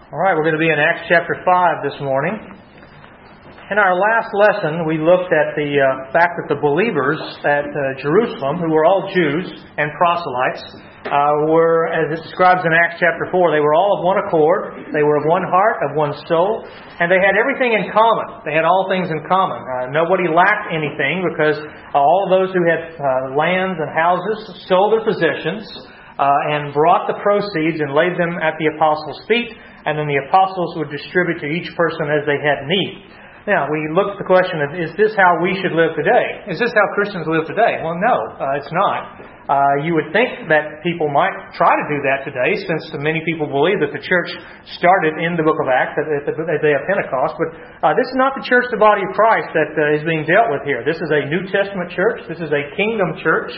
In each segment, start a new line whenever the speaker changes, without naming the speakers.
All right, we're going to be in Acts chapter 5 this morning. In our last lesson, we looked at the fact that the believers at Jerusalem, who were all Jews and proselytes, were, as it describes in Acts chapter 4, they were all of one accord, they were of one heart, of one soul, and they had everything in common. They had all things in common. Nobody lacked anything because all those who had lands and houses sold their possessions and brought the proceeds and laid them at the apostles' feet, and then the apostles would distribute to each person as they had need. Now, we look at the question of, is this how we should live today? Is this how Christians live today? Well, no, it's not. You would think that people might try to do that today, since many people believe that the church started in the book of Acts at the day of Pentecost. But this is not the church, the body of Christ, that is being dealt with here. This is a New Testament church. This is a kingdom church.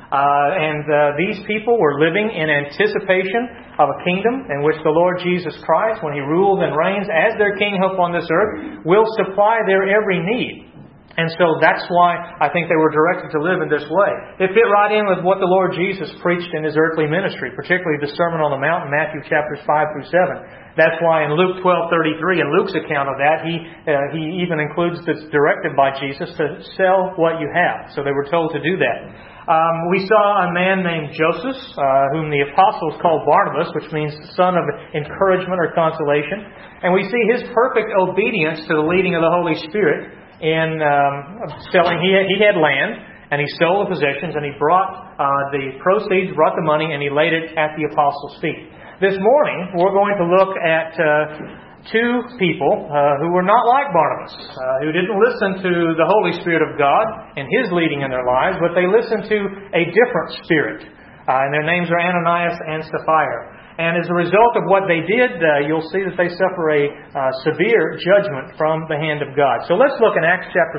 These people were living in anticipation of a kingdom in which the Lord Jesus Christ, when He rules and reigns as their King upon this earth, will supply their every need. And so that's why I think they were directed to live in this way. It fit right in with what the Lord Jesus preached in His earthly ministry, particularly the Sermon on the Mount in Matthew chapters 5 through 7. That's why in Luke 12:33, in Luke's account of that, he even includes this directive by Jesus to sell what you have. So they were told to do that. We saw a man named Joseph, whom the apostles called Barnabas, which means son of encouragement or consolation. And we see his perfect obedience to the leading of the Holy Spirit in selling. He had land, and he sold the possessions, and he brought the proceeds, brought the money, and he laid it at the apostles' feet. This morning, we're going to look at two people who were not like Barnabas, who didn't listen to the Holy Spirit of God and His leading in their lives, but they listened to a different spirit. And their names are Ananias and Sapphira. And as a result of what they did, you'll see that they suffer a severe judgment from the hand of God. So let's look in Acts chapter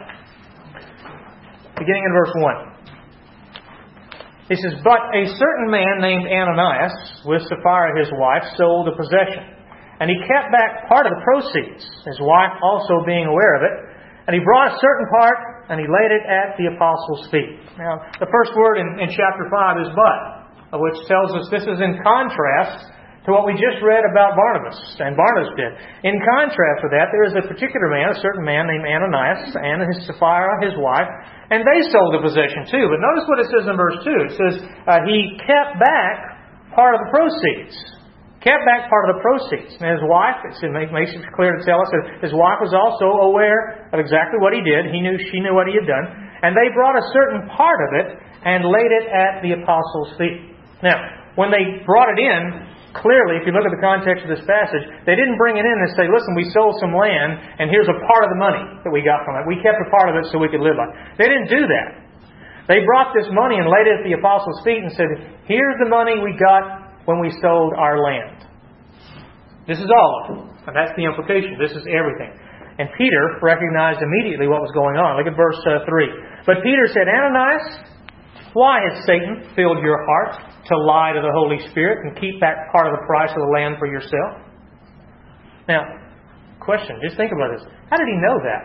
5, beginning in verse 1. He says, "But a certain man named Ananias, with Sapphira his wife, sold a possession. And he kept back part of the proceeds, his wife also being aware of it. And he brought a certain part, and he laid it at the apostles' feet." Now, the first word in chapter 5 is "but," which tells us this is in contrast to what we just read about Barnabas and Barnabas did. In contrast with that, there is a particular man, a certain man named Ananias, and his Sapphira, his wife, and they sold a possession too. But notice what it says in verse 2. It says, he kept back part of the proceeds. Kept back part of the proceeds. And his wife, it makes it clear to tell us that his wife was also aware of exactly what he did. She knew what he had done. And they brought a certain part of it and laid it at the apostles' feet. Now, when they brought it in, clearly, if you look at the context of this passage, they didn't bring it in and say, "Listen, we sold some land, and here's a part of the money that we got from it. We kept a part of it so we could live on it." They didn't do that. They brought this money and laid it at the apostles' feet and said, "Here's the money we got when we sold our land." This is all of it. And that's the implication. This is everything. And Peter recognized immediately what was going on. Look at verse 3. "But Peter said, 'Ananias, why has Satan filled your heart to lie to the Holy Spirit and keep back part of the price of the land for yourself?'" Now, question, just think about this. How did he know that?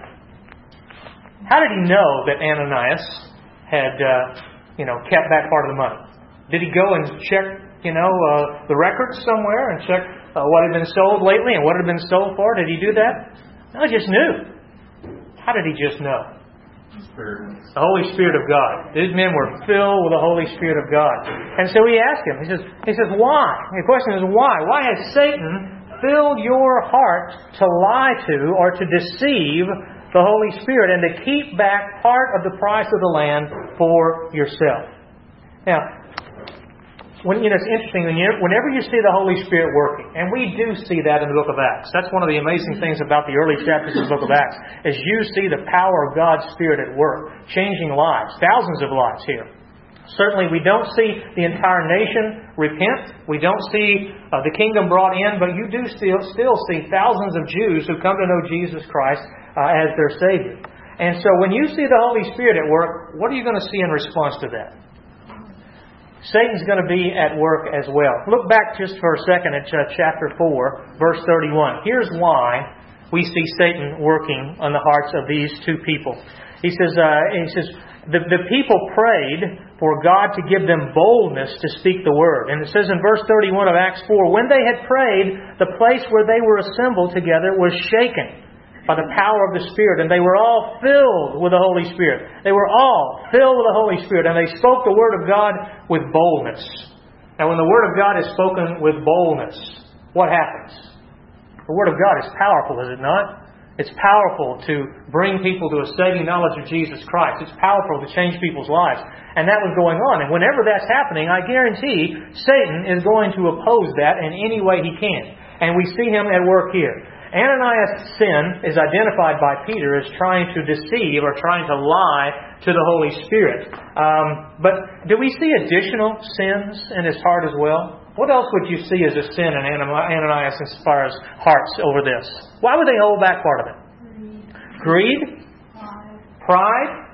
How did he know that Ananias had, kept back part of the money? Did he go and check, the records somewhere and check what had been sold lately and what had been sold for? Did he do that? No, he just knew. How did he just know? The Holy Spirit of God. These men were filled with the Holy Spirit of God. And so he asked him, he says, why? The question is why? Why has Satan filled your heart to lie to or to deceive the Holy Spirit and to keep back part of the price of the land for yourself? Now, it's interesting, whenever you see the Holy Spirit working, and we do see that in the book of Acts. That's one of the amazing things about the early chapters of the book of Acts, is you see the power of God's Spirit at work, changing lives, thousands of lives here. Certainly we don't see the entire nation repent. We don't see the kingdom brought in, but you do still see thousands of Jews who come to know Jesus Christ as their Savior. And so when you see the Holy Spirit at work, what are you going to see in response to that? Satan's going to be at work as well. Look back just for a second at chapter 4, verse 31. Here's why we see Satan working on the hearts of these two people. He says, the people prayed for God to give them boldness to speak the Word. And it says in verse 31 of Acts 4, when they had prayed, the place where they were assembled together was shaken by the power of the Spirit, and they were all filled with the Holy Spirit. They were all filled with the Holy Spirit, and they spoke the Word of God with boldness. Now, when the Word of God is spoken with boldness, what happens? The Word of God is powerful, is it not? It's powerful to bring people to a saving knowledge of Jesus Christ. It's powerful to change people's lives. And that was going on. And whenever that's happening, I guarantee Satan is going to oppose that in any way he can. And we see him at work here. Ananias' sin is identified by Peter as trying to deceive or trying to lie to the Holy Spirit. But do we see additional sins in his heart as well? What else would you see as a sin in Ananias and Sapphira's hearts over this? Why would they hold that part of it? Greed? Pride?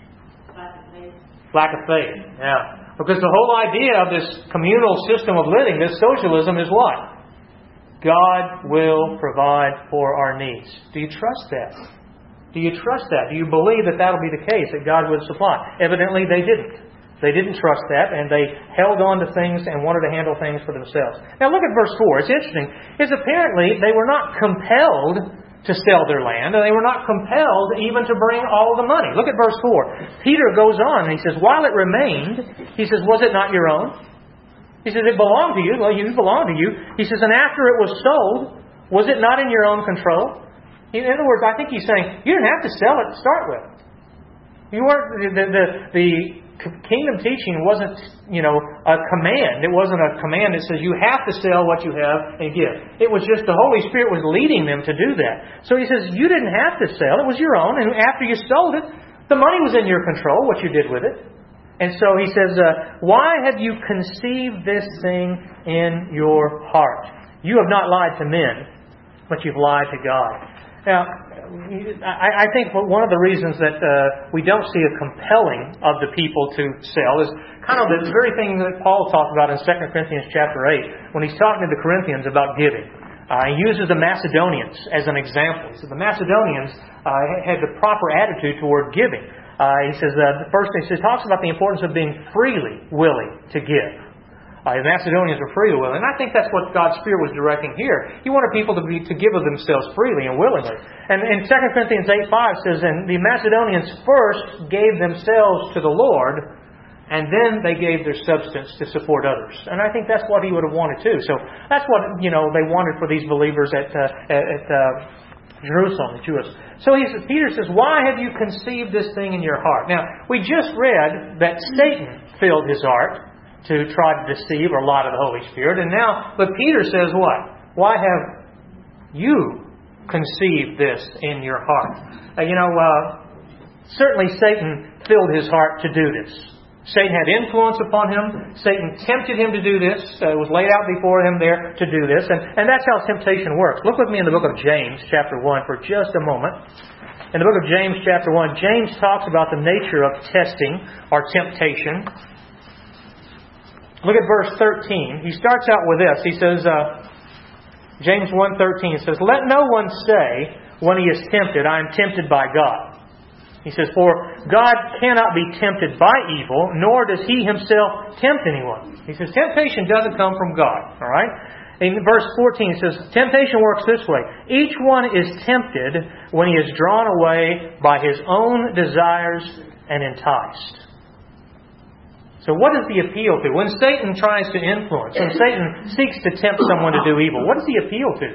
Lack of faith. Yeah. Because the whole idea of this communal system of living, this socialism, is what? God will provide for our needs. Do you trust that? Do you trust that? Do you believe that that'll be the case, that God would supply? Evidently they didn't. They didn't trust that, and they held on to things and wanted to handle things for themselves. Now look at verse 4. It's interesting. It's apparently they were not compelled to sell their land, and they were not compelled even to bring all the money. Look at verse 4. Peter goes on, and he says, while it remained, he says, was it not your own? He says, it belonged to you. Well, you belonged to you. He says, and after it was sold, was it not in your own control? In other words, I think he's saying, you didn't have to sell it to start with. You weren't, the kingdom teaching wasn't, a command. It wasn't a command that says you have to sell what you have and give. It was just the Holy Spirit was leading them to do that. So he says, you didn't have to sell. It was your own. And after you sold it, the money was in your control, what you did with it. And so he says, why have you conceived this thing in your heart? You have not lied to men, but you've lied to God. Now, I think one of the reasons that we don't see a compelling of the people to sell is kind of the very thing that Paul talked about in 2 Corinthians chapter 8 when he's talking to the Corinthians about giving. He uses the Macedonians as an example. He says the Macedonians had the proper attitude toward giving. He says first he talks about the importance of being freely willing to give. The Macedonians were freely willing. And I think that's what God's Spirit was directing here. He wanted people to give of themselves freely and willingly. And in 2 Corinthians 8:5 says, and the Macedonians first gave themselves to the Lord, and then they gave their substance to support others. And I think that's what he would have wanted too. So that's what they wanted for these believers at Jerusalem, the Jews. So Peter says, why have you conceived this thing in your heart? Now, we just read that Satan filled his heart to try to deceive or lie to the Holy Spirit. But Peter says what? Why have you conceived this in your heart? Certainly Satan filled his heart to do this. Satan had influence upon him. Satan tempted him to do this. It was laid out before him there to do this. And that's how temptation works. Look with me in the book of James, chapter 1, for just a moment. In the book of James, chapter 1, James talks about the nature of testing or temptation. Look at verse 13. He starts out with this. He says, James 1:13 says, let no one say when he is tempted, I am tempted by God. He says, for God cannot be tempted by evil, nor does He Himself tempt anyone. He says, temptation doesn't come from God. All right? In verse 14 it says, temptation works this way. Each one is tempted when he is drawn away by his own desires and enticed. So what is the appeal to? When Satan tries to influence, when Satan seeks to tempt someone to do evil, what does he appeal to?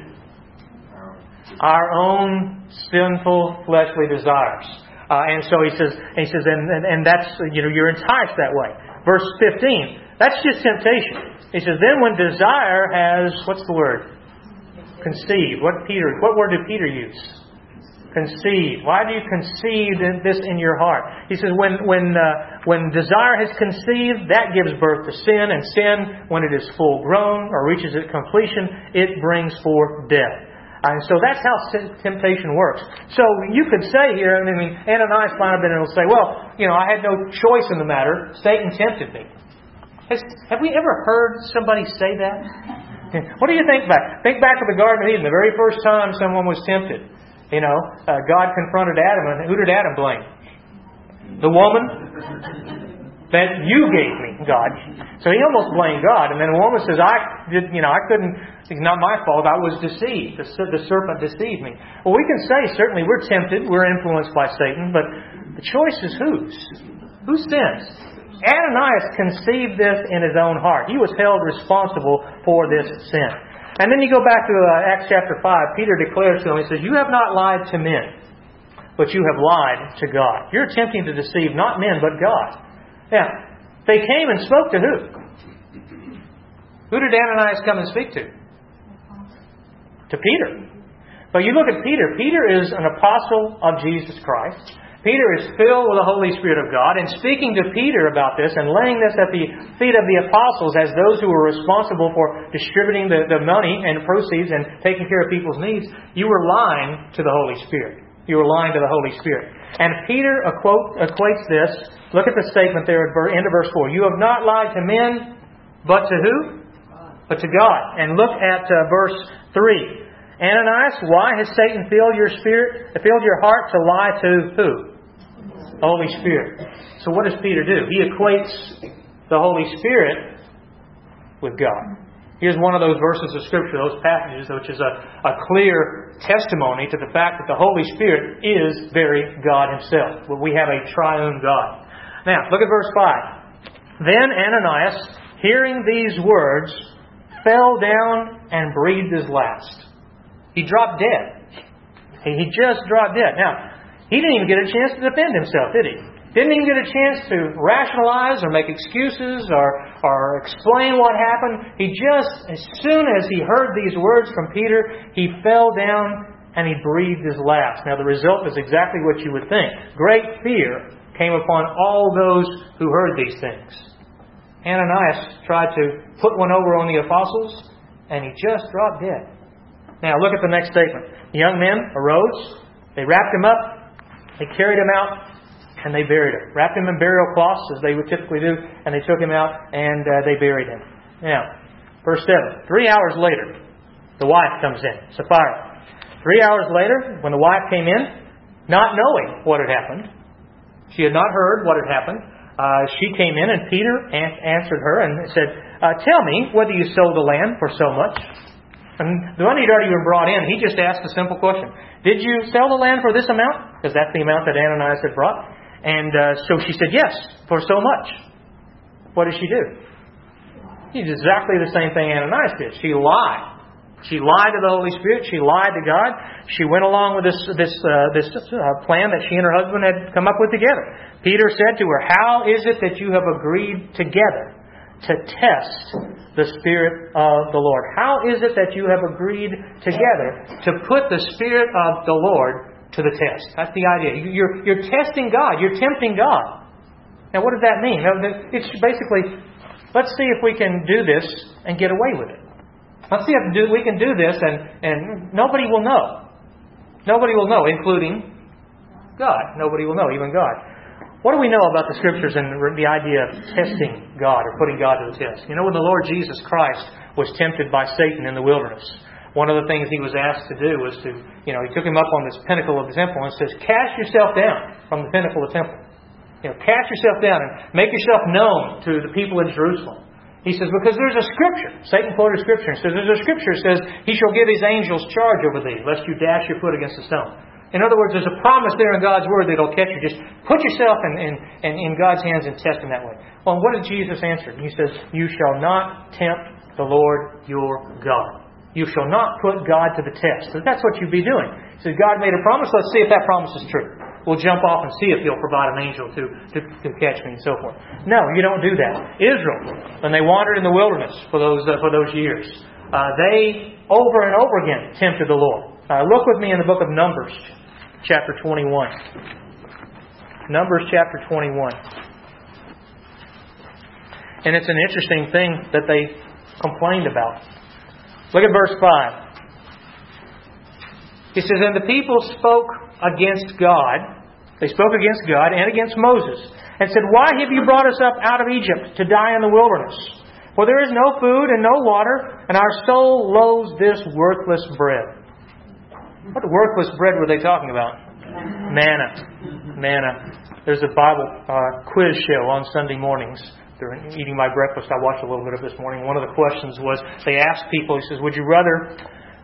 Our own sinful fleshly desires. And so he says, and that's, you're enticed that way. Verse 15, that's just temptation. He says, then when desire has, what's the word? Conceived. What word did Peter use? Conceived. Why do you conceive this in your heart? He says, when desire has conceived, that gives birth to sin, and sin, when it is full grown or reaches its completion, it brings forth death. And so that's how temptation works. So you could say here, Ananias might have been able to say, well, I had no choice in the matter. Satan tempted me. Have we ever heard somebody say that? What do you think back? Think back to the Garden of Eden, the very first time someone was tempted. God confronted Adam, and who did Adam blame? The woman? that you gave me, God. So he almost blamed God. And then the woman says, I couldn't, it's not my fault, I was deceived. The serpent deceived me. Well, we can say, certainly, we're tempted, we're influenced by Satan, but the choice is whose? Who sins? Ananias conceived this in his own heart. He was held responsible for this sin. And then you go back to Acts chapter 5, Peter declares to him, he says, you have not lied to men, but you have lied to God. You're attempting to deceive not men, but God. Now, they came and spoke to who? Who did Ananias come and speak to? To Peter. But you look at Peter. Peter is an apostle of Jesus Christ. Peter is filled with the Holy Spirit of God. And speaking to Peter about this and laying this at the feet of the apostles as those who were responsible for distributing the money and proceeds and taking care of people's needs, you were lying to the Holy Spirit. You were lying to the Holy Spirit. And Peter equates this. Look at the statement there at the end of verse 4. You have not lied to men, but to who? But to God. And look at verse 3. Ananias, why has Satan filled your heart to lie to who? The Holy Spirit. So what does Peter do? He equates the Holy Spirit with God. Here's one of those verses of Scripture, those passages, which is a clear testimony to the fact that the Holy Spirit is very God Himself. We have a triune God. Now, look at verse 5. Then Ananias, hearing these words, fell down and breathed his last. He dropped dead. He just dropped dead. Now, he didn't even get a chance to defend himself, did he? Didn't even get a chance to rationalize or make excuses or explain what happened. He just, as soon as he heard these words from Peter, he fell down and he breathed his last. Now the result is exactly what you would think. Great fear came upon all those who heard these things. Ananias tried to put one over on the apostles and he just dropped dead. Now look at the next statement. The young men arose, they wrapped him up, they carried him out, and they buried him. Wrapped him in burial cloths, as they would typically do, and they took him out and they buried him. Now, verse 7. 3 hours later, the wife comes in, Sapphira. 3 hours later, when the wife came in, not knowing what had happened, she had not heard what had happened, she came in and Peter answered her and said, tell me whether you sold the land for so much. And the money had already been brought in. He just asked a simple question. Did you sell the land for this amount? Because that's the amount that Ananias had brought. And so she said, yes, for so much. What did she do? She did exactly the same thing Ananias did. She lied. She lied to the Holy Spirit. She lied to God. She went along with this plan that she and her husband had come up with together. Peter said to her, how is it that you have agreed together to test the Spirit of the Lord? How is it that you have agreed together to put the Spirit of the Lord to the test? That's the idea. You're testing God. You're tempting God. Now, what does that mean? It's basically, let's see if we can do this and get away with it. Let's see if we can do this and nobody will know. Nobody will know, including God. Nobody will know, even God. What do we know about the Scriptures and the idea of testing God or putting God to the test? You know, when the Lord Jesus Christ was tempted by Satan in the wilderness, one of the things He was asked to do was to, He took Him up on this pinnacle of the temple and says, cast yourself down from the pinnacle of the temple. Cast yourself down and make yourself known to the people in Jerusalem. He says, because there's a Scripture. Satan quoted Scripture and says, there's a Scripture that says, He shall give His angels charge over thee, lest you dash your foot against a stone. In other words, there's a promise there in God's Word that it'll catch you. Just put yourself in God's hands and test Him that way. Well, what did Jesus answer? He says, you shall not tempt the Lord your God. You shall not put God to the test. So that's what you'd be doing. He says, God made a promise. Let's see if that promise is true. We'll jump off and see if He'll provide an angel to catch me and so forth. No, you don't do that. Israel, when they wandered in the wilderness for those years, they over and over again tempted the Lord. Look with me in the book of Numbers, chapter 21. Numbers chapter 21. And it's an interesting thing that they complained about. Look at verse 5. He says, and the people spoke against God. They spoke against God and against Moses and said, why have you brought us up out of Egypt to die in the wilderness? For there is no food and no water, and our soul loathes this worthless bread. What worthless bread were they talking about? Manna. there's a Bible quiz show on Sunday mornings. During eating my breakfast, I watched a little bit of this morning. One of the questions was, they asked people, he says, would you rather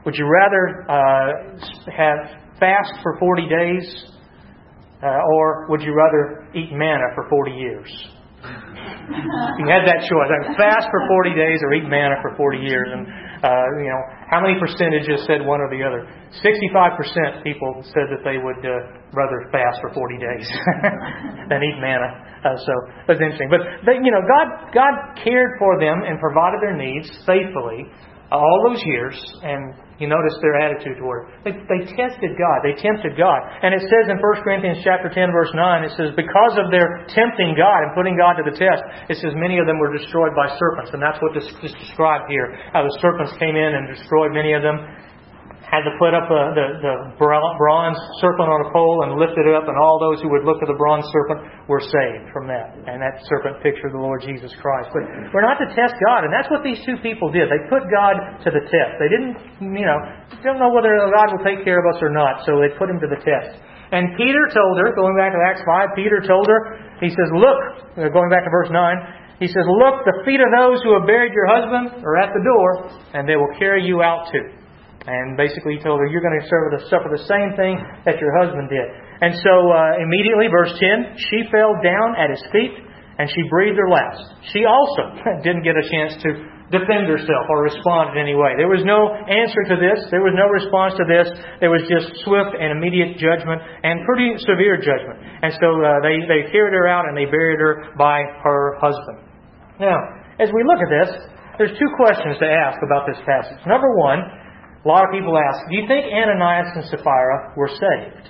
have fast for 40 days or would you rather eat manna for 40 years? You had that choice. Fast for 40 days or eat manna for 40 years. And, how many percentages said one or the other? 65% people said that they would rather fast for 40 days than eat manna. So that's interesting. But, God cared for them and provided their needs faithfully all those years, and you notice their attitude toward it. They tested God. They tempted God. And it says in 1 Corinthians chapter 10, verse 9, it says, because of their tempting God and putting God to the test, it says many of them were destroyed by serpents. And that's what this is described here. How the serpents came in and destroyed many of them. Had to put up the bronze serpent on a pole and lift it up, and all those who would look at the bronze serpent were saved from that. And that serpent pictured the Lord Jesus Christ. But we're not to test God, and that's what these two people did. They put God to the test. They didn't, don't know whether God will take care of us or not, so they put Him to the test. And Peter told her, going back to Acts 5, Peter told her, he says, look, going back to verse 9, he says, look, the feet of those who have buried your husband are at the door, and they will carry you out too. And basically he told her, you're going to suffer the same thing that your husband did. And so immediately, verse 10, she fell down at his feet and she breathed her last. She also didn't get a chance to defend herself or respond in any way. There was no answer to this. There was no response to this. There was just swift and immediate judgment and pretty severe judgment. And so they carried her out and they buried her by her husband. Now, as we look at this, there's two questions to ask about this passage. Number one, a lot of people ask, do you think Ananias and Sapphira were saved?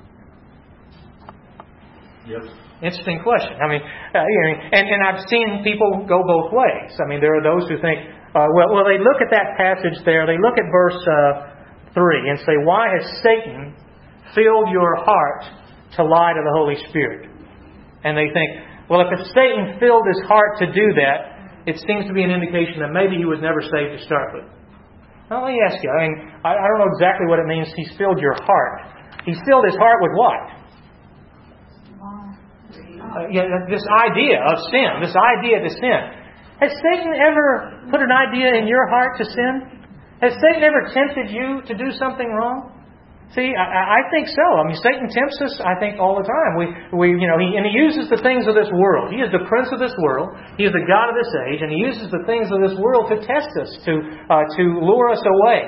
Yes.
Interesting question. And I've seen people go both ways. There are those who think, well, they look at that passage there, they look at verse 3 and say, why has Satan filled your heart to lie to the Holy Spirit? And they think, well, if Satan filled his heart to do that, it seems to be an indication that maybe he was never saved to start with. Now, let me ask you, I don't know exactly what it means, He's filled your heart. He's filled His heart with what? This idea of sin, this idea to sin. Has Satan ever put an idea in your heart to sin? Has Satan ever tempted you to do something wrong? See, I think so. Satan tempts us, I think, all the time. He uses the things of this world. He is the prince of this world. He is the God of this age, and he uses the things of this world to test us, to lure us away.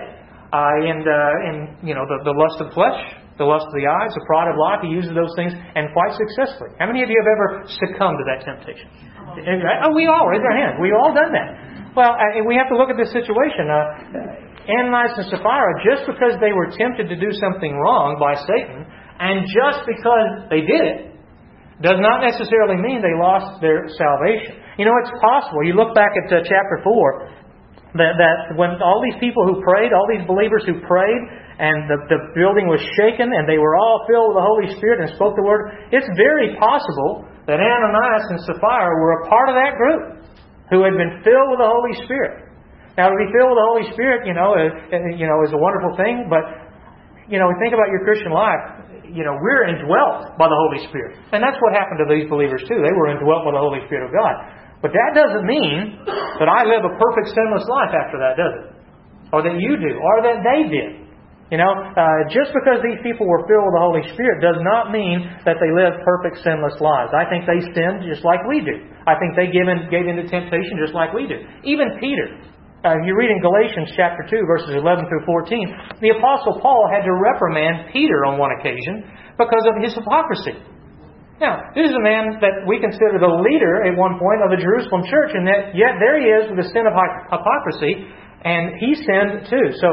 The lust of the flesh, the lust of the eyes, the pride of life. He uses those things, and quite successfully. How many of you have ever succumbed to that temptation? We all raise our hands. We've all done that. Well, we have to look at this situation. Ananias and Sapphira, just because they were tempted to do something wrong by Satan, and just because they did it, does not necessarily mean they lost their salvation. It's possible. You look back at chapter 4, that when all these people who prayed, all these believers who prayed, and the building was shaken, and they were all filled with the Holy Spirit and spoke the Word, it's very possible that Ananias and Sapphira were a part of that group who had been filled with the Holy Spirit. Now, to be filled with the Holy Spirit, is a wonderful thing, but, think about your Christian life. We're indwelt by the Holy Spirit. And that's what happened to these believers, too. They were indwelt by the Holy Spirit of God. But that doesn't mean that I live a perfect, sinless life after that, does it? Or that you do, or that they did. Just because these people were filled with the Holy Spirit does not mean that they lived perfect, sinless lives. I think they sinned just like we do. I think they gave in to temptation just like we do. Even Peter. You read in Galatians chapter 2, verses 11 through 14, the Apostle Paul had to reprimand Peter on one occasion because of his hypocrisy. Now, this is a man that we consider the leader at one point of the Jerusalem church, and yet there he is with the sin of hypocrisy, and he sinned too. So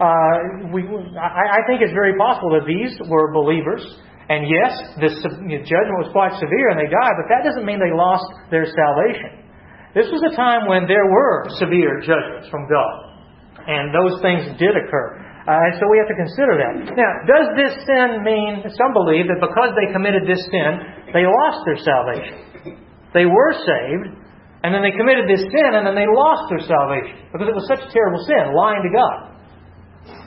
I think it's very possible that these were believers, and yes, the judgment was quite severe and they died, but that doesn't mean they lost their salvation. This was a time when there were severe judgments from God. And those things did occur. And so we have to consider that. Now, does this sin mean, some believe that because they committed this sin, they lost their salvation. They were saved, and then they committed this sin, and then they lost their salvation. Because it was such a terrible sin, lying to God.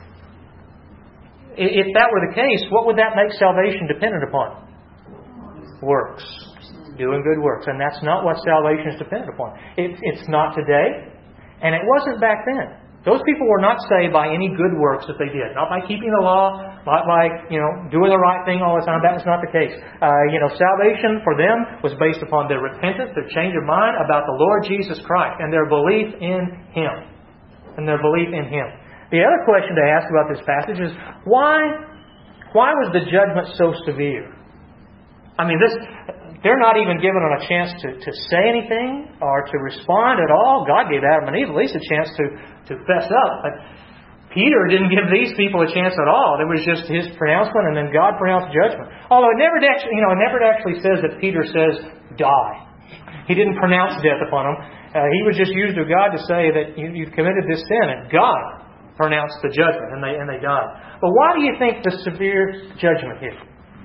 If that were the case, what would that make salvation dependent upon? works. Doing good works. And that's not what salvation is dependent upon. It's not today, and it wasn't back then. Those people were not saved by any good works that they did. Not by keeping the law, not by, doing the right thing all the time. That was not the case. Salvation for them was based upon their repentance, their change of mind about the Lord Jesus Christ, and their belief in Him. The other question to ask about this passage is, why was the judgment so severe? They're not even given a chance to say anything or to respond at all. God gave Adam and Eve at least a chance to fess up. But Peter didn't give these people a chance at all. It was just his pronouncement, and then God pronounced judgment. Although it never actually says that Peter says, die. He didn't pronounce death upon them. He was just used of God to say that you've committed this sin, and God pronounced the judgment, and they died. But why do you think the severe judgment here?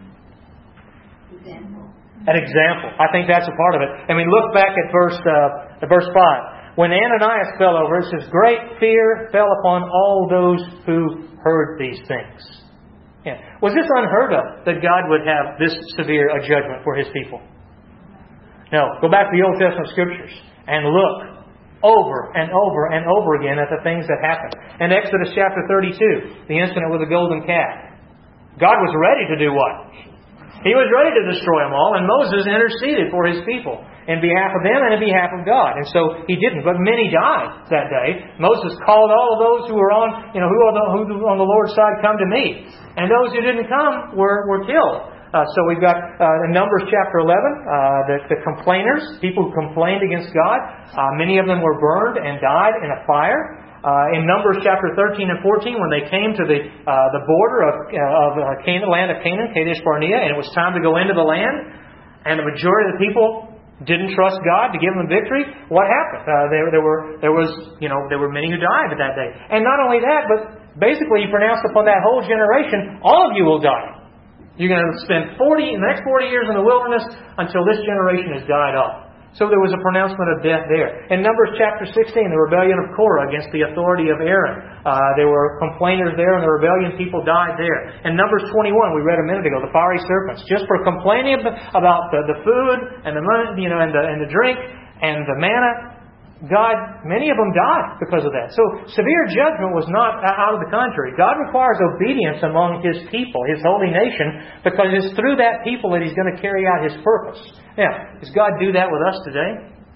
An example. I think that's a part of it. Look back at verse 5. When Ananias fell over, it says, great fear fell upon all those who heard these things. Yeah. Was this unheard of, that God would have this severe a judgment for His people? No. Go back to the Old Testament Scriptures and look over and over and over again at the things that happened. In Exodus chapter 32, the incident with the golden calf. God was ready to do what? He was ready to destroy them all, and Moses interceded for His people in behalf of them and in behalf of God. And so He didn't. But many died that day. Moses called all of those who were on, who on the Lord's side, come to me. And those who didn't come were killed. So we've got in Numbers chapter 11, the complainers, people who complained against God. Many of them were burned and died in a fire. In Numbers chapter 13 and 14, when they came to the border of Canaan, land of Canaan, Kadesh Barnea, and it was time to go into the land, and the majority of the people didn't trust God to give them victory, what happened? There were many who died that day. And not only that, but basically He pronounced upon that whole generation, all of you will die. You're going to spend the next 40 years in the wilderness until this generation has died off. So there was a pronouncement of death there. In Numbers chapter 16, the rebellion of Korah against the authority of Aaron. There were complainers there, and the rebellion people died there. In Numbers 21, we read a minute ago, the fiery serpents. Just for complaining about the food and the money, and the drink and the manna, many of them died because of that. So severe judgment was not out of the country. God requires obedience among His people, His holy nation, because it's through that people that He's going to carry out His purpose. Now, does God do that with us today?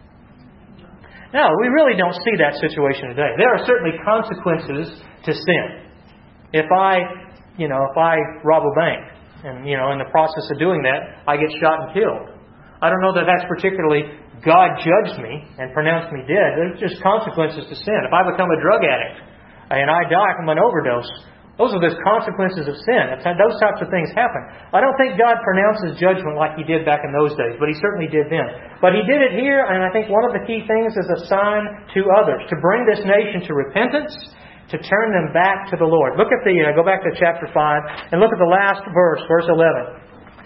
No, we really don't see that situation today. There are certainly consequences to sin. If I rob a bank, and in the process of doing that, I get shot and killed, I don't know that that's particularly God judged me and pronounced me dead. There's just consequences to sin. If I become a drug addict and I die from an overdose, those are the consequences of sin. Those types of things happen. I don't think God pronounces judgment like He did back in those days, but He certainly did then. But He did it here, and I think one of the key things is a sign to others, to bring this nation to repentance, to turn them back to the Lord. Look at go back to chapter 5, and look at the last verse, verse 11.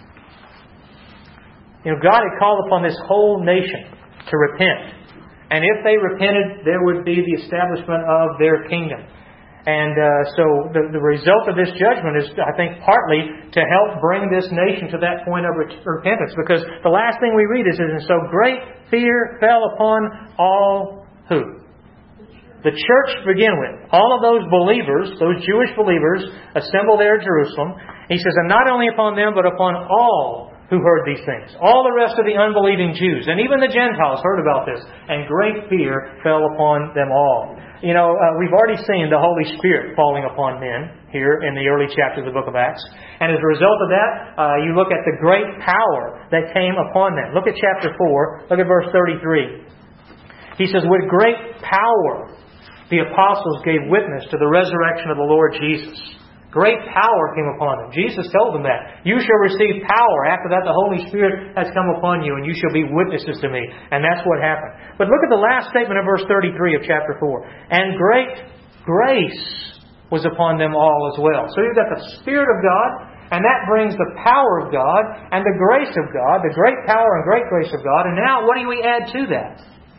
God had called upon this whole nation to repent. And if they repented, there would be the establishment of their kingdom. And so the result of this judgment is, I think, partly to help bring this nation to that point of repentance. Because the last thing we read is, and so great fear fell upon all who? The church to begin with. All of those believers, those Jewish believers, assembled there at Jerusalem. He says, and not only upon them, but upon all who heard these things. All the rest of the unbelieving Jews, and even the Gentiles, heard about this. And great fear fell upon them all. We've already seen the Holy Spirit falling upon men here in the early chapters of the book of Acts. And as a result of that, you look at the great power that came upon them. Look at chapter 4. Look at verse 33. He says, with great power the apostles gave witness to the resurrection of the Lord Jesus. Great power came upon them. Jesus told them that. You shall receive power. After that, the Holy Spirit has come upon you, and you shall be witnesses to me. And that's what happened. But look at the last statement of verse 33 of chapter 4. And great grace was upon them all as well. So you've got the Spirit of God, and that brings the power of God and the grace of God, the great power and great grace of God. And now, what do we add to that?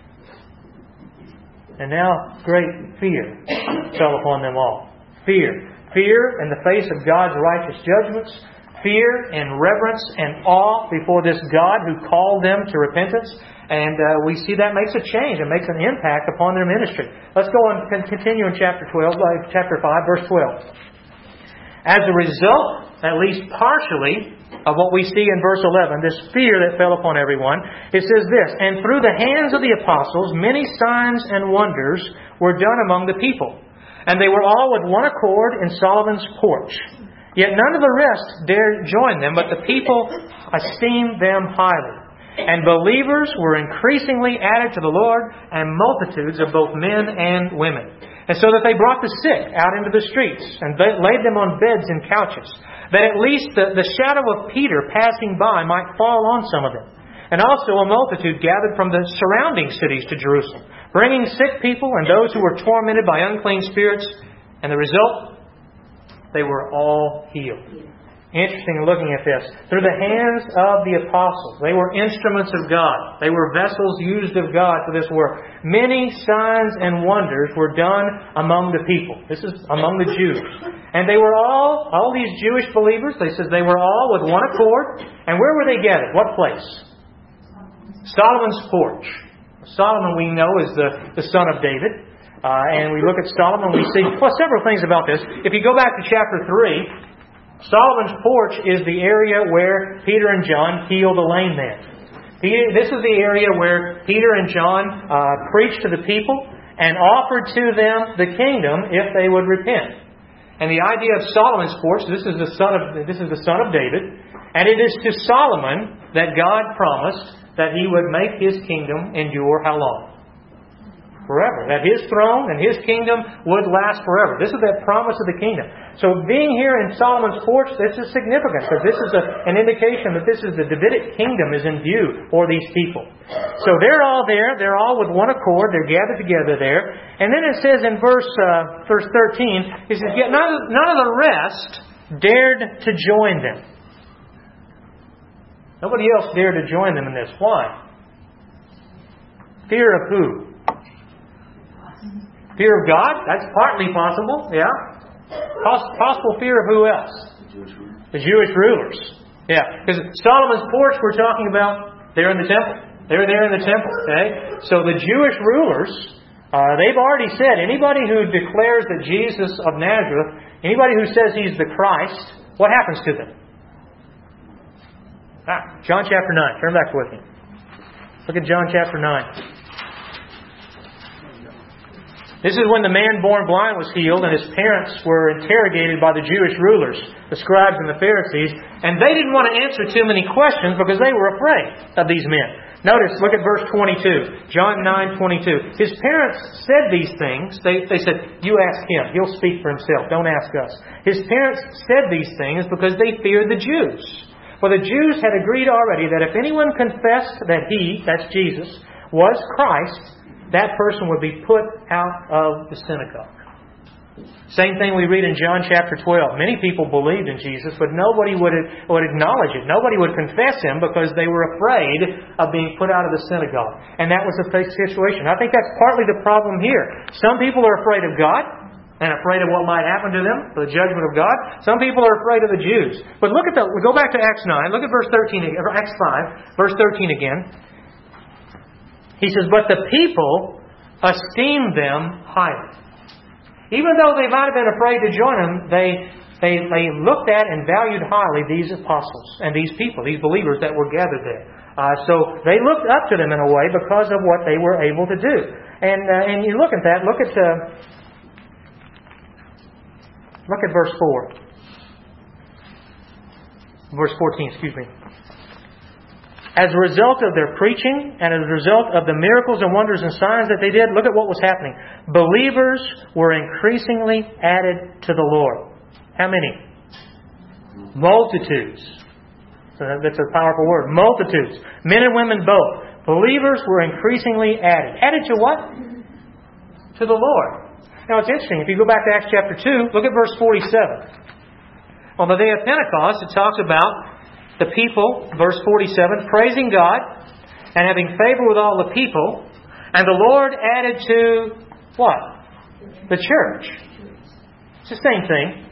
And now, great fear fell upon them all. Fear. Fear in the face of God's righteous judgments. fear and reverence and awe before this God who called them to repentance. And we see that makes a change and makes an impact upon their ministry. Let's go on and continue in chapter 5, verse 12. As a result, at least partially, of what we see in verse 11, this fear that fell upon everyone, it says this, "And through the hands of the apostles, many signs and wonders were done among the people. And they were all with one accord in Solomon's porch. Yet none of the rest dared join them, but the people esteemed them highly. And believers were increasingly added to the Lord, and multitudes of both men and women. And so that they brought the sick out into the streets, and laid them on beds and couches, that at least the shadow of Peter passing by might fall on some of them. And also a multitude gathered from the surrounding cities to Jerusalem, bringing sick people and those who were tormented by unclean spirits. And the result, they were all healed." Interesting looking at this. Through the hands of the apostles. They were instruments of God. They were vessels used of God for this work. Many signs and wonders were done among the people. This is among the Jews. And they were all these Jewish believers, they said they were all with one accord. And where were they gathered? What place? Solomon's porch. Solomon, we know, is the son of David. And we look at Solomon, we see several things about this. If you go back to chapter 3, Solomon's porch is the area where Peter and John healed the lame man. This is the area where Peter and John preached to the people and offered to them the kingdom if they would repent. And the idea of Solomon's porch, this is the son of David, and it is to Solomon that God promised that He would make His kingdom endure how long? Forever. That His throne and His kingdom would last forever. This is that promise of the kingdom. So being here in Solomon's porch, this is significant because this is an indication that this is the Davidic kingdom is in view for these people. So they're all there. They're all with one accord. They're gathered together there. And then it says in verse 13, it says, "Yet none of the rest dared to join them." Nobody else dared to join them in this. Why? Fear of who? Fear of God? That's partly possible, yeah. Possible fear of who else? The Jewish rulers. Yeah, because Solomon's porch we're talking about, they're in the temple. They're there in the temple, okay? So the Jewish rulers, they've already said, anybody who declares that Jesus of Nazareth, anybody who says He's the Christ, what happens to them? John chapter 9. Turn back with me. Look at John chapter 9. This is when the man born blind was healed and his parents were interrogated by the Jewish rulers, the scribes and the Pharisees, and they didn't want to answer too many questions because they were afraid of these men. Notice, look at verse 22. John 9:22. His parents said these things. They said, "You ask him. He'll speak for himself. Don't ask us." His parents said these things because they feared the Jews. For the Jews had agreed already that if anyone confessed that He, that's Jesus, was Christ, that person would be put out of the synagogue. Same thing we read in John chapter 12. Many people believed in Jesus, but nobody would acknowledge it. Nobody would confess Him because they were afraid of being put out of the synagogue. And that was the situation. I think that's partly the problem here. Some people are afraid of God and afraid of what might happen to them, the judgment of God. Some people are afraid of the Jews. But go back to Acts 9. Look at verse 13, Acts 5, verse 13 again. He says, "But the people esteemed them highly." Even though they might have been afraid to join them, they looked at and valued highly these apostles and these people, these believers that were gathered there. So they looked up to them in a way because of what they were able to do. And you look at that. Look at verse 4. Verse 14, excuse me. As a result of their preaching and as a result of the miracles and wonders and signs that they did, look at what was happening. Believers were increasingly added to the Lord. How many? Multitudes. So that's a powerful word. Multitudes. Men and women both. Believers were increasingly added. Added to what? To the Lord. Now it's interesting. If you go back to Acts chapter 2, look at verse 47. On the day of Pentecost, it talks about the people, verse 47, praising God and having favor with all the people. And the Lord added to what? The church. It's the same thing.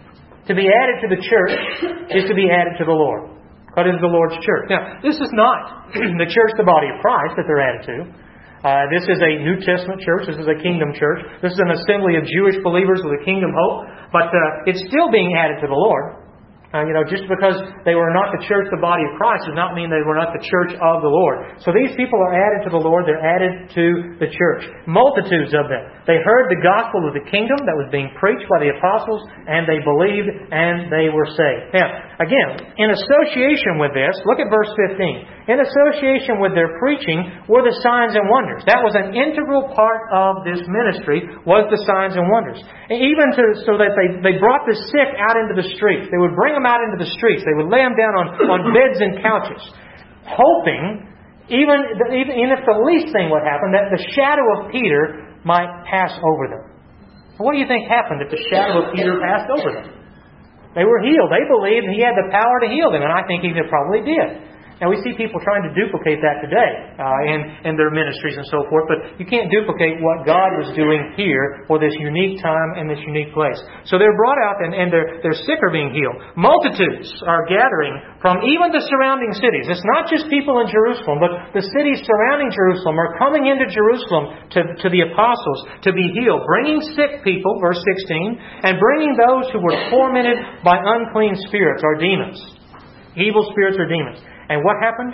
To be added to the church is to be added to the Lord. What is the Lord's church? Now, this is not the church, the body of Christ, that they're added to. This is a New Testament church. This is a kingdom church. This is an assembly of Jewish believers with a kingdom hope. But it's still being added to the Lord. Just because they were not the church, the body of Christ, does not mean they were not the church of the Lord. So these people are added to the Lord. They're added to the church. Multitudes of them. They heard the gospel of the kingdom that was being preached by the apostles, and they believed, and they were saved. Now, again, in association with this, look at verse 15. In association with their preaching were the signs and wonders. That was an integral part of this ministry, was the signs and wonders. And even so that they brought the sick out into the streets. They would bring them out into the streets. They would lay them down on beds and couches, hoping, even if the least thing would happen, that the shadow of Peter might pass over them. What do you think happened if the shadow of Peter passed over them? They were healed. They believed He had the power to heal them, and I think He probably did. Now, we see people trying to duplicate that today in their ministries and so forth, but you can't duplicate what God was doing here for this unique time and this unique place. So they're brought out, and their sick are being healed. Multitudes are gathering from even the surrounding cities. It's not just people in Jerusalem, but the cities surrounding Jerusalem are coming into Jerusalem to the apostles to be healed, bringing sick people, verse 16, and bringing those who were tormented by unclean spirits or demons. Evil spirits or demons. And what happened?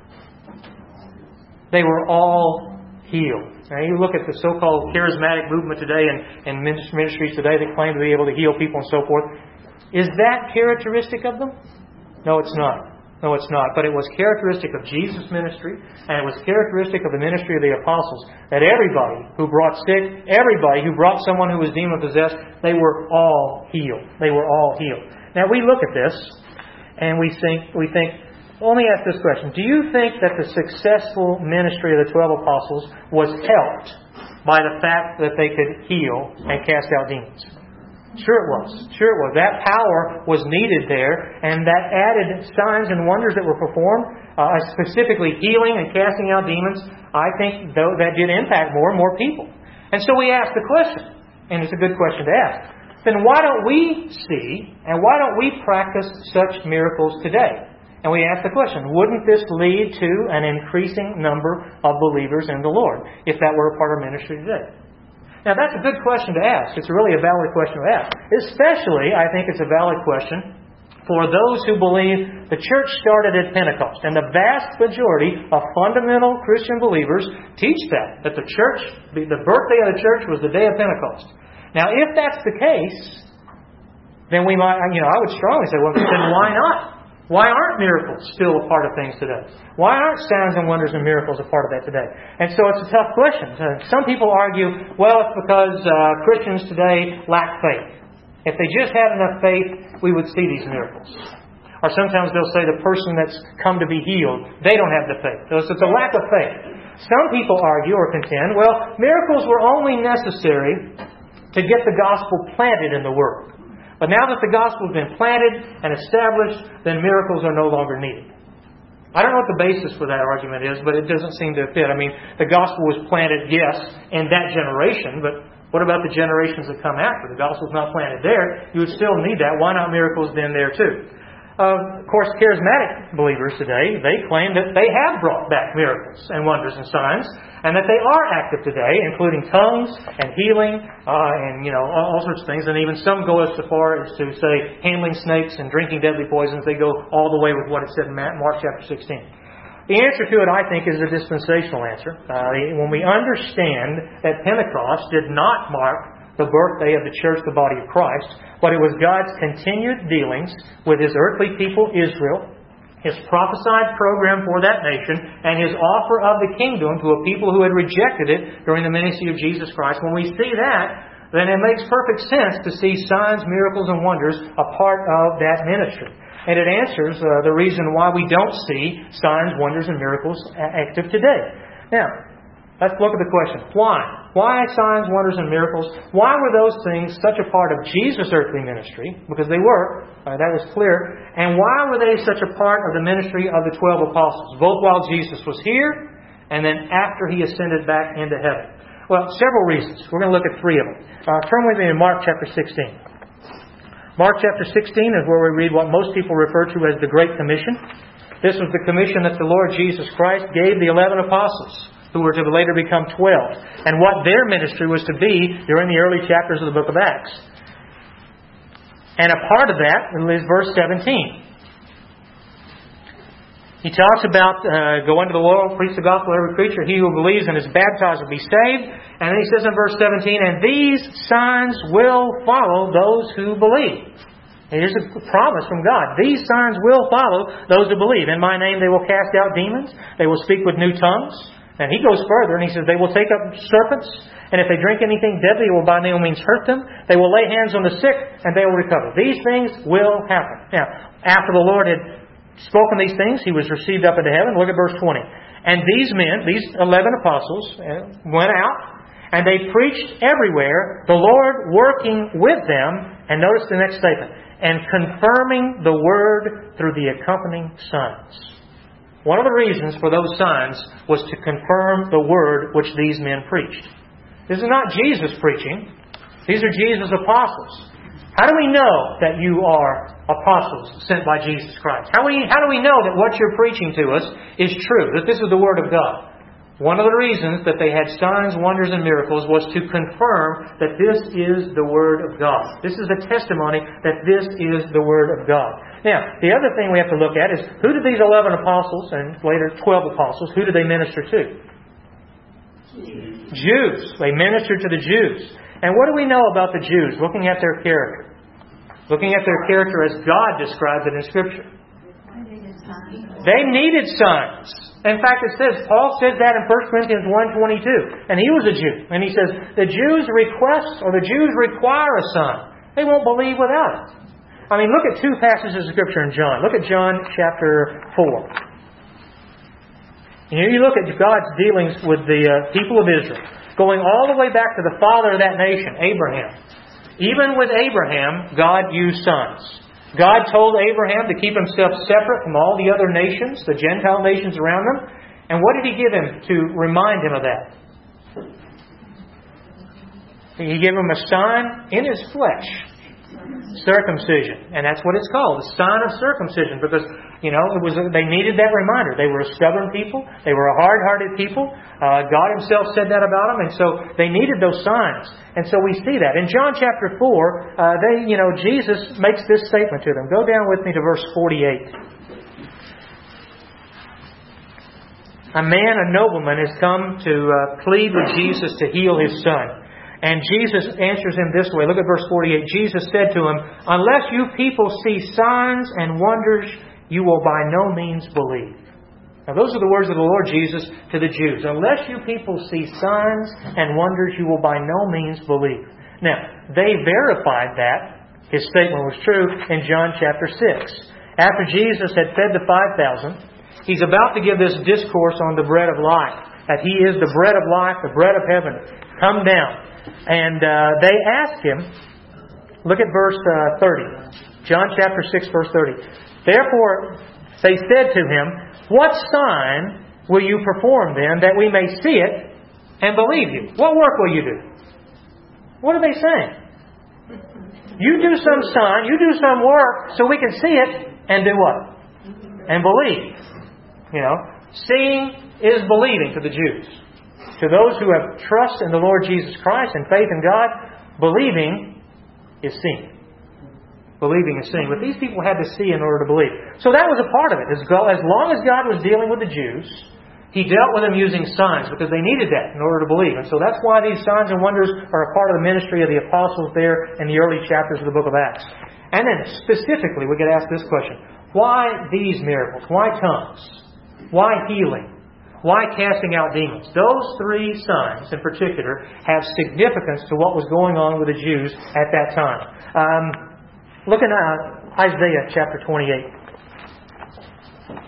They were all healed. Now, you look at the so-called charismatic movement today and ministries today that claim to be able to heal people and so forth. Is that characteristic of them? No, it's not. No, it's not. But it was characteristic of Jesus' ministry, and it was characteristic of the ministry of the apostles, that everybody who brought sick, everybody who brought someone who was demon-possessed, they were all healed. They were all healed. Now, we look at this, and we think, well, let me ask this question. Do you think that the successful ministry of the 12 apostles was helped by the fact that they could heal and cast out demons? Sure it was. Sure it was. That power was needed there, and that added signs and wonders that were performed, specifically healing and casting out demons, I think that did impact more and more people. And so we ask the question, and it's a good question to ask, then why don't we see and why don't we practice such miracles today? And we ask the question, wouldn't this lead to an increasing number of believers in the Lord if that were a part of ministry today? Now, that's a good question to ask. It's really a valid question to ask. Especially, I think it's a valid question for those who believe the church started at Pentecost. And the vast majority of fundamental Christian believers teach that the church, the birthday of the church was the day of Pentecost. Now, if that's the case, then we might, I would strongly say, well, then why not? Why aren't miracles still a part of things today? Why aren't signs and wonders and miracles a part of that today? And so it's a tough question. Some people argue, well, it's because Christians today lack faith. If they just had enough faith, we would see these miracles. Or sometimes they'll say the person that's come to be healed, they don't have the faith. So it's a lack of faith. Some people argue or contend, well, miracles were only necessary to get the gospel planted in the world. But now that the gospel has been planted and established, then miracles are no longer needed. I don't know what the basis for that argument is, but it doesn't seem to fit. I mean, the gospel was planted, yes, in that generation, but what about the generations that come after? The gospel's not planted there. You would still need that. Why not miracles then there too? Of course, charismatic believers today, they claim that they have brought back miracles and wonders and signs, and that they are active today, including tongues and healing, and all sorts of things. And even some go as far as to say handling snakes and drinking deadly poisons. They go all the way with what it said in Mark chapter 16. The answer to it, I think, is a dispensational answer. When we understand that Pentecost did not mark the birthday of the church, the body of Christ, but it was God's continued dealings with His earthly people, Israel, His prophesied program for that nation, and His offer of the kingdom to a people who had rejected it during the ministry of Jesus Christ. When we see that, then it makes perfect sense to see signs, miracles, and wonders a part of that ministry. And it answers the reason why we don't see signs, wonders, and miracles active today. Now, let's look at the question. Why? Why signs, wonders, and miracles? Why were those things such a part of Jesus' earthly ministry? Because they were. That was clear. And why were they such a part of the ministry of the 12 apostles? Both while Jesus was here and then after He ascended back into heaven. Well, several reasons. We're going to look at three of them. Turn with me in Mark chapter 16. Mark chapter 16 is where we read what most people refer to as the Great Commission. This was the commission that the Lord Jesus Christ gave the 11 apostles, who were to later become 12, and what their ministry was to be during the early chapters of the book of Acts. And a part of that is verse 17. He talks about go into the world, preach the gospel to every creature. He who believes and is baptized will be saved. And then he says in verse 17, and these signs will follow those who believe. Here's a promise from God. These signs will follow those who believe. In my name they will cast out demons. They will speak with new tongues. And he goes further and he says they will take up serpents. And if they drink anything deadly, it will by no means hurt them. They will lay hands on the sick and they will recover. These things will happen. Now, after the Lord had spoken these things, He was received up into heaven. Look at verse 20. And these men, these 11 apostles, went out and they preached everywhere, the Lord working with them. And notice the next statement. And confirming the word through the accompanying signs. One of the reasons for those signs was to confirm the word which these men preached. This is not Jesus preaching. These are Jesus' apostles. How do we know that you are apostles sent by Jesus Christ? How do we know that what you're preaching to us is true, that this is the Word of God? One of the reasons that they had signs, wonders, and miracles was to confirm that this is the Word of God. This is the testimony that this is the Word of God. Now, the other thing we have to look at is, who did these 11 apostles, and later 12 apostles, who did they minister to? Jews. They ministered to the Jews. And what do we know about the Jews, looking at their character? Looking at their character as God describes it in Scripture. They needed signs. In fact, it says, Paul says that in 1 Corinthians 1:22. And he was a Jew. And he says, the Jews request, or the Jews require a sign. They won't believe without it. I mean, look at two passages of Scripture in John. Look at John chapter 4. And here you look at God's dealings with the people of Israel, going all the way back to the father of that nation, Abraham. Even with Abraham, God used signs. God told Abraham to keep himself separate from all the other nations, the Gentile nations around him. And what did He give him to remind him of that? He gave him a sign in his flesh. Circumcision. And that's what it's called, the sign of circumcision. Because, they needed that reminder. They were a stubborn people. They were a hard-hearted people. God Himself said that about them. And so they needed those signs. And so we see that. In John chapter 4, Jesus makes this statement to them. Go down with me to verse 48. A man, a nobleman, has come to plead with Jesus to heal his son. And Jesus answers him this way. Look at verse 48. Jesus said to him, unless you people see signs and wonders, you will by no means believe. Now those are the words of the Lord Jesus to the Jews. Unless you people see signs and wonders, you will by no means believe. Now, they verified that His statement was true in John chapter 6. After Jesus had fed the 5,000, He's about to give this discourse on the bread of life. That He is the bread of life, the bread of heaven. Come down. And they asked Him, look at verse 30. John chapter 6, verse 30. Therefore, they said to Him, what sign will you perform then, that we may see it and believe you? What work will you do? What are they saying? You do some sign, you do some work, so we can see it and do what? And believe. Seeing is believing to the Jews. To those who have trust in the Lord Jesus Christ and faith in God, believing is seeing. Believing is seeing. But these people had to see in order to believe. So that was a part of it. As long as God was dealing with the Jews, He dealt with them using signs because they needed that in order to believe. And so that's why these signs and wonders are a part of the ministry of the apostles there in the early chapters of the book of Acts. And then specifically, we could ask this question. Why these miracles? Why tongues? Why healing? Why casting out demons? Those three signs in particular have significance to what was going on with the Jews at that time. Look at Isaiah chapter 28.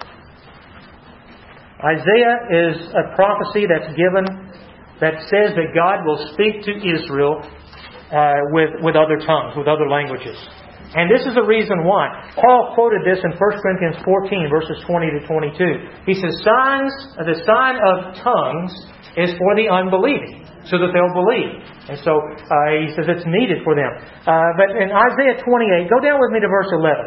Isaiah is a prophecy that's given that says that God will speak to Israel with other tongues, with other languages. And this is the reason why. Paul quoted this in 1 Corinthians 14, verses 20 to 22. He says, the sign of tongues is for the unbelieving. so that they'll believe. And so he says it's needed for them. But in Isaiah 28, go down with me to verse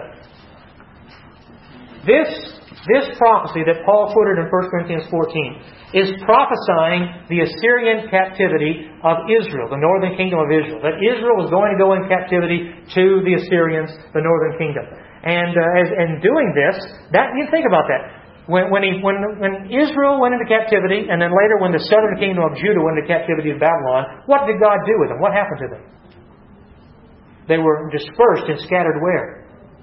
11. This prophecy that Paul quoted in 1 Corinthians 14 is prophesying the Assyrian captivity of Israel, the northern kingdom of Israel. That Israel was going to go in captivity to the Assyrians, the northern kingdom. And in doing this, you think about that. When Israel went into captivity, and then later when the southern kingdom of Judah went into captivity of Babylon, what did God do with them? What happened to them? They were dispersed and scattered where?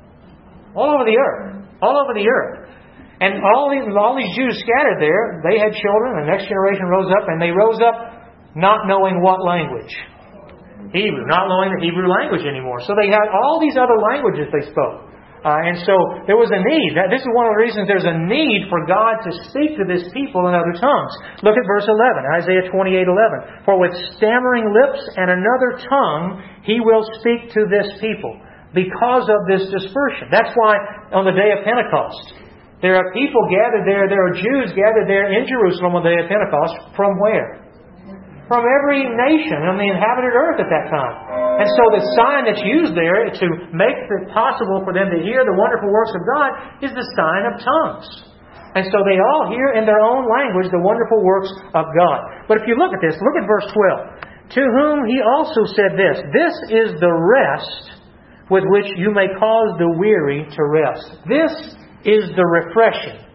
All over the earth. All over the earth. And all these Jews scattered there, they had children, the next generation rose up, and they rose up not knowing what language? Hebrew. Not knowing the Hebrew language anymore. So they had all these other languages they spoke. And so there was a need. This is one of the reasons there's a need for God to speak to this people in other tongues. Look at verse 11, Isaiah 28:11. For with stammering lips and another tongue He will speak to this people because of this dispersion. That's why on the day of Pentecost, there are people gathered there, there are Jews gathered there in Jerusalem on the day of Pentecost. From where? From every nation on the inhabited earth at that time. And so the sign that's used there to make it possible for them to hear the wonderful works of God is the sign of tongues. And so they all hear in their own language the wonderful works of God. But if you look at this, look at verse 12. To whom He also said this, this is the rest with which you may cause the weary to rest. This is the refreshing.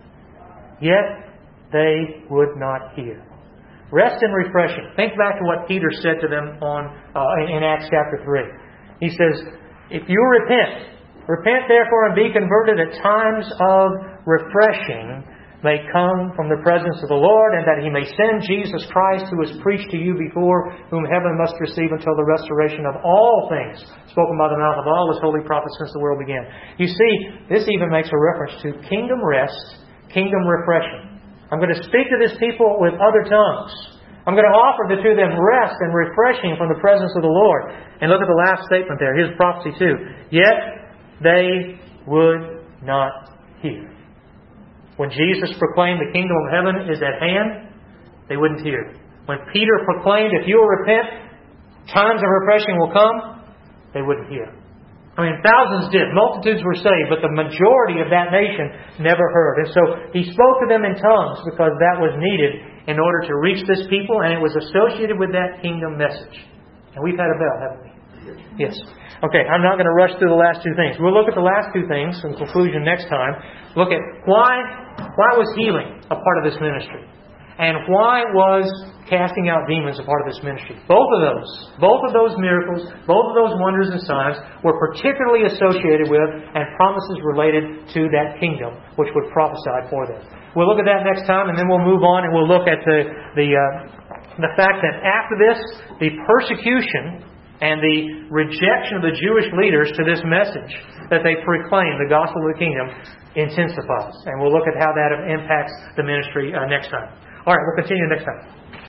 Yet they would not hear. Rest and refreshing. Think back to what Peter said to them in Acts chapter 3. He says, if you repent therefore and be converted, at times of refreshing may come from the presence of the Lord, and that He may send Jesus Christ, who was preached to you before, whom heaven must receive until the restoration of all things, spoken by the mouth of all His holy prophets since the world began. You see, this even makes a reference to kingdom rest, kingdom refreshing. I'm going to speak to this people with other tongues. I'm going to offer to them rest and refreshing from the presence of the Lord. And look at the last statement there. Here's prophecy too. Yet they would not hear. When Jesus proclaimed the kingdom of heaven is at hand, they wouldn't hear. When Peter proclaimed, if you will repent, times of refreshing will come, they wouldn't hear. I mean, thousands did. Multitudes were saved, but the majority of that nation never heard. And so He spoke to them in tongues because that was needed in order to reach this people, and it was associated with that kingdom message. And we've had a bell, haven't we? Yes. Okay, I'm not going to rush through the last two things. We'll look at the last two things in conclusion next time. Look at why was healing a part of this ministry? And why was casting out demons a part of this ministry? Both of those miracles, both of those wonders and signs were particularly associated with and promises related to that kingdom which would prophesy for them. We'll look at that next time, and then we'll move on and we'll look at the fact that after this, the persecution and the rejection of the Jewish leaders to this message that they proclaim, the gospel of the kingdom, intensifies. And we'll look at how that impacts the ministry next time. All right, we'll continue next time.